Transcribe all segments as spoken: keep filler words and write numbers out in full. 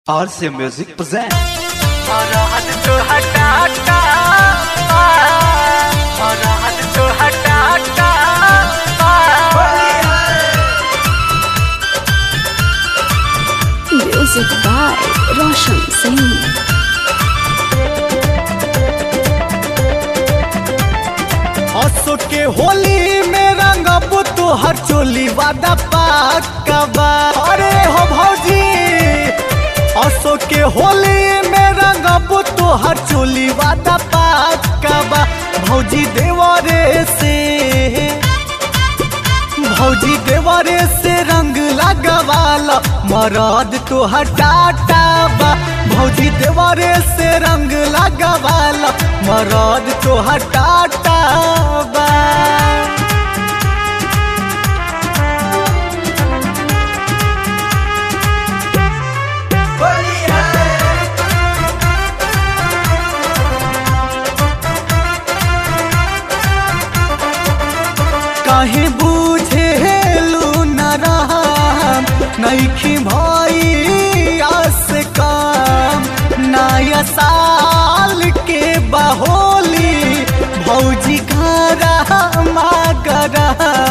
R C Music present. और हद तो हटा हटा और हद तो हटा हटा Music by Roshan Singh. असो के होली में रंगब तोहर चोली वादा पक्का बा। अरे हो भौजी असो के होली में रंगब तोहर चोली वादा पक्का बा। भौजी देवरे से भौजी देवरे से रंग लगवाला मरद तोहर टाटा बा। भौजी देवरे से रंग लगवाला मरद तोहर टाटा बा। काहे बूझे लू न रहा नईखी भाई आस काम नया साल के बहोली भौजी घरा मागरा।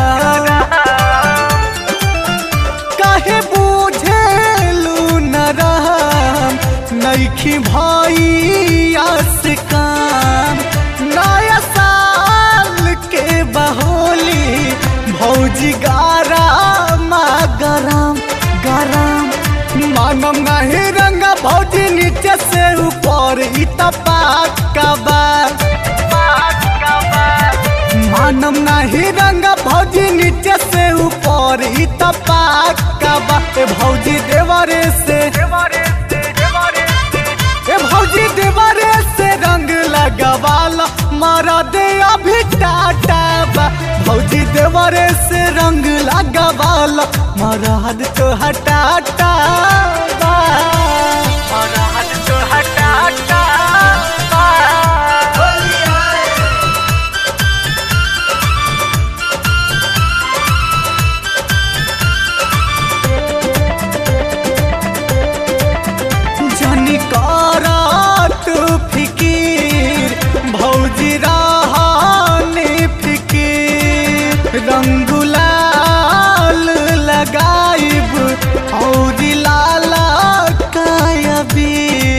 काहे बूझे लू न रहा नईखी भाई आस काम नया साल के बहोली भौजी गारा गरम गरम मानम नहीं रंग भौजी नीचे से ऊपर ई पक्का बा। मानम नहीं रंग भौजी नीचे से ऊपर ई पक्का बा। ए भौजी देवरे से ए भौजी देवरे से रंग लगवाला मारा दे अभी टाटा बा। भौजी देवरे से रंग लगवाला मरद तो हटाटा बा। और हद तो हटा हटा जनी करा तू फिकीर भौजी रहानी फिकीर रंगुलाल लगाइब और लाला कायबी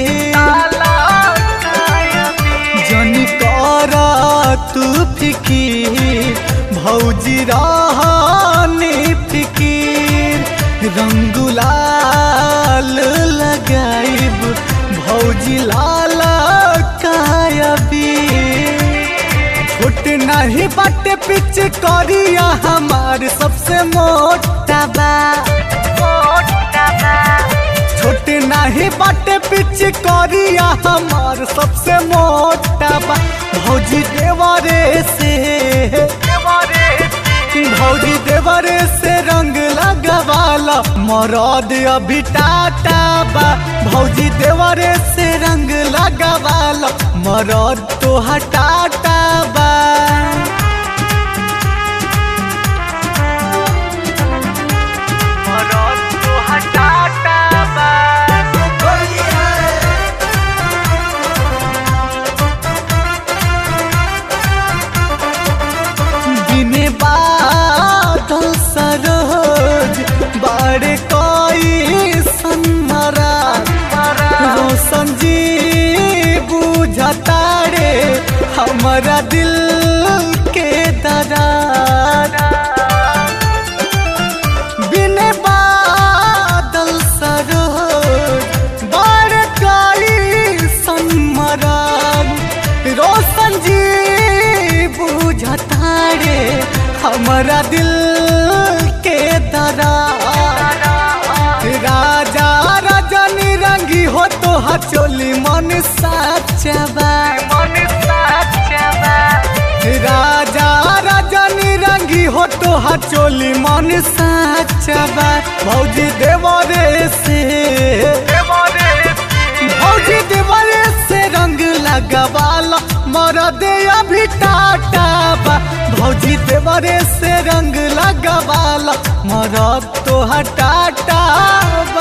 जनी करा तू फिकीर भौजी रहानी फिकीर रंगुलाल लगाइब भौजी लाला कायबी। छोट नहीं बाटे पिच करिया हमार सबसे मोटा बा। छोट नहीं बाटे पिच करिया हमार सबसे मोटा बा। भौजी देवरे से भौजी देवरे से रंग लगवाला मरद अभी टाटा बा। भौजी देवरे से रंग लगवाला मरद तो हटाटा बा। और तो हटा हटा बा दिने बादल सरोज बाड़े कोई सन्मरा रोशन जी बुझतारे हमारा दिल के दरार। बिने बादल सरोज बाड़े कोई सन्मरा रोशन जी बुझतारे हमारा दिल के दरार। राजा रजनी रंगी हो तो हचोली मन साचबा। राजा रजनी रंगी हो तो हचोली मन साचबा। भौजी देवरे से भौजी देवरे से रंग लगवाला मरद अभी टाटा बा। भौजी देवरे से रंग लगवाला मरद तो हटाटा बा।